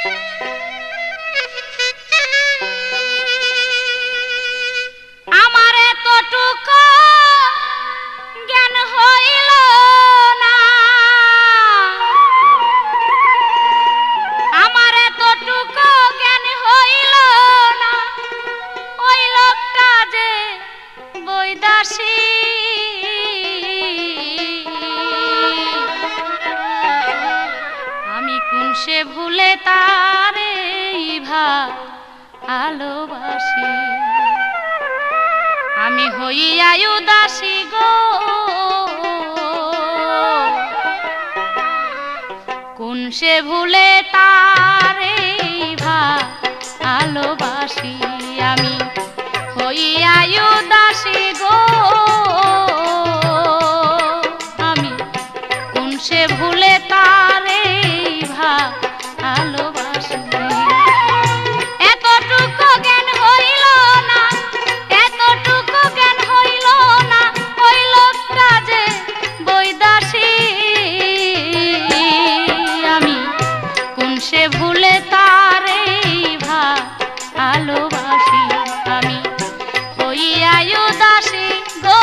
আমার এতটুকু জ্ঞান হইল না, আমার এতটুকু জ্ঞান হইল না, ওই লোকটা যে বৈদাসী। আমি কোন সে ভুলে তারে ভালোবাসি, আমি হইয়া উদাসী গো, কোন সে ভুলে তারে ভালোবাসি, আমি হইয়া উদাসী গো, আমি কোন সে ভুলে তারে ভালোবাসি। এতটুকু জ্ঞান হইল না, এতটুকু জ্ঞান হইল না, ওই লোকটা যে বৈদাসী। আমি কোন সে ভুলে তারে ভালোবাসি, আমি হইয়া উদাসী গো,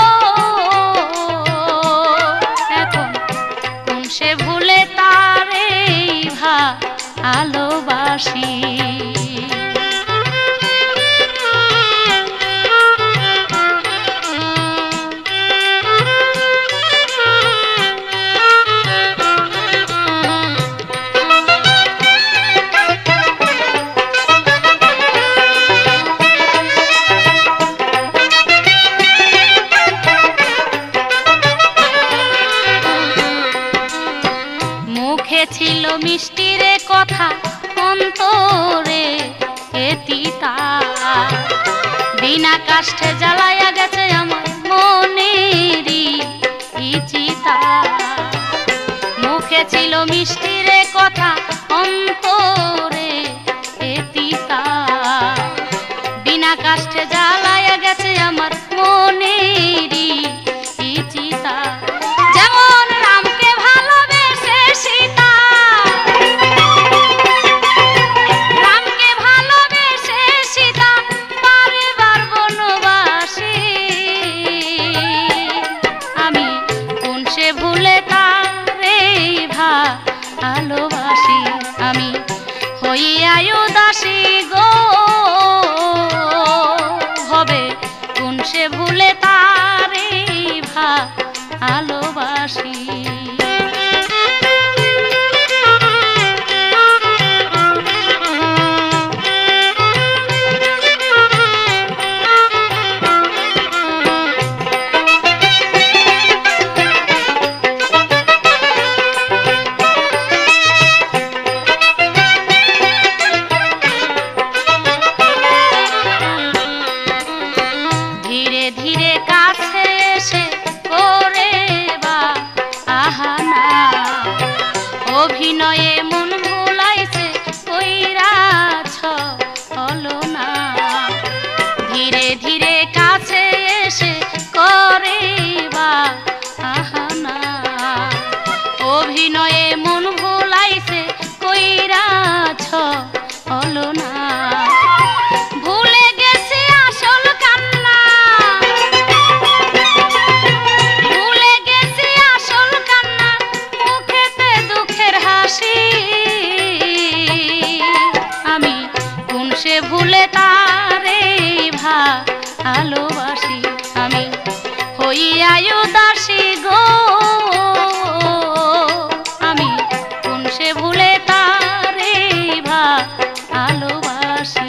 এখন কোন সে ভুলে তারে ভালোবাসি। মুখে ছিল মিষ্টি রে কথা, অন্তরে তিতা, বিনা কাষ্ঠে জ্বালায়া গেছে আমার মনেরই চিতা। মুখে ছিল মিষ্টি রে কথা, অন্তরে তিতা, বিনা কাষ্ঠে জ্বালায়া গেছে আমার মনেরই চিতা। যেমন রামকে ভালোবেসে সীতা, রামকে ভালোবেসে সীতা বারবার বনবাসী। আমি কোন সে ভুলে তারে ভালোবাসি, আমি হইয়া উদাসী গো, হবে কোন সে ভুলে তারে ভালোবাসি। ধীরে ধীরে কাছে এসে করে বা আহানা, অভিনয়ে মন ভুলাইছে কইরাছ হলো না। ধীরে ধীরে কাছে এসে করে বা আহানা, অভিনয়ে মন ভুলাইছে কইরাছ হলো না। ভুলে গেছি আসল কান্না, ভুলে গেছি আসল কান্না, মুখেতে দুঃখের হাসি। আমি কোন সে ভুলে তারে ভালোবাসি, আমি হইয়া উদাসী গো, আমি কোন সে ভুলে তারে ভালোবাসি।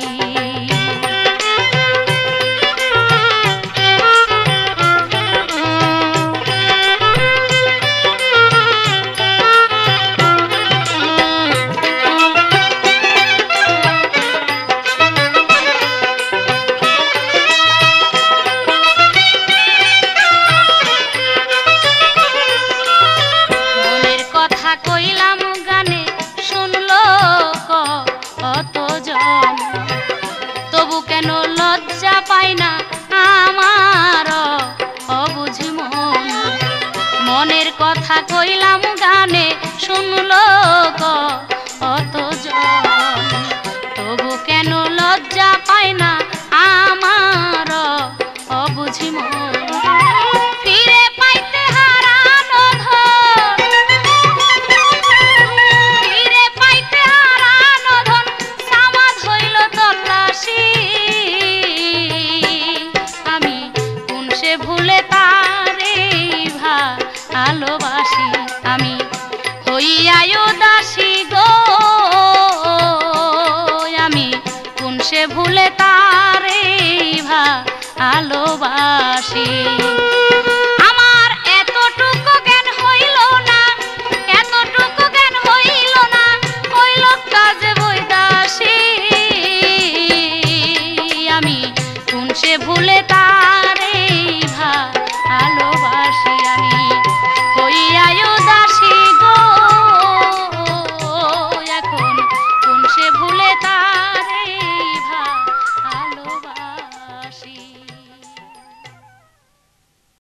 ভুলে তার